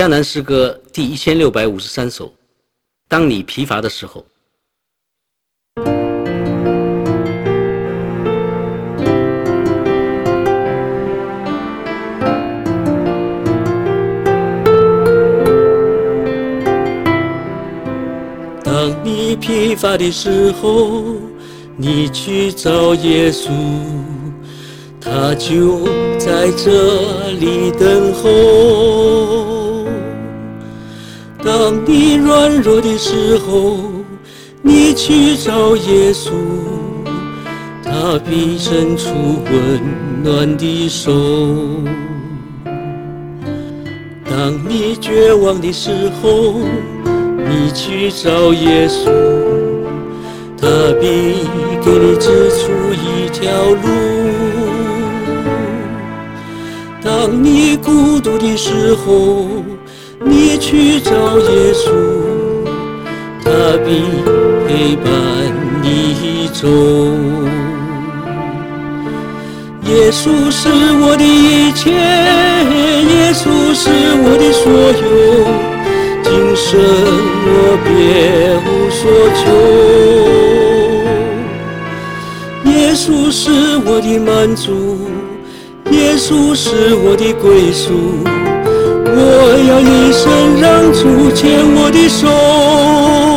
迦南诗歌第1653首。当你疲乏的时候。当你疲乏的时候，你去找耶稣，他就在这里等候。当你软弱的时候，你去找耶稣，他必伸出温暖的手。当你绝望的时候，你去找耶稣，他必给你指出一条路。当你孤独的时候，你去找耶稣，他必陪伴你走。耶稣是我的一切，耶稣是我的所有，今生我别无所求。耶稣是我的满足，耶稣是我的归宿，我要一生让主牵我的手。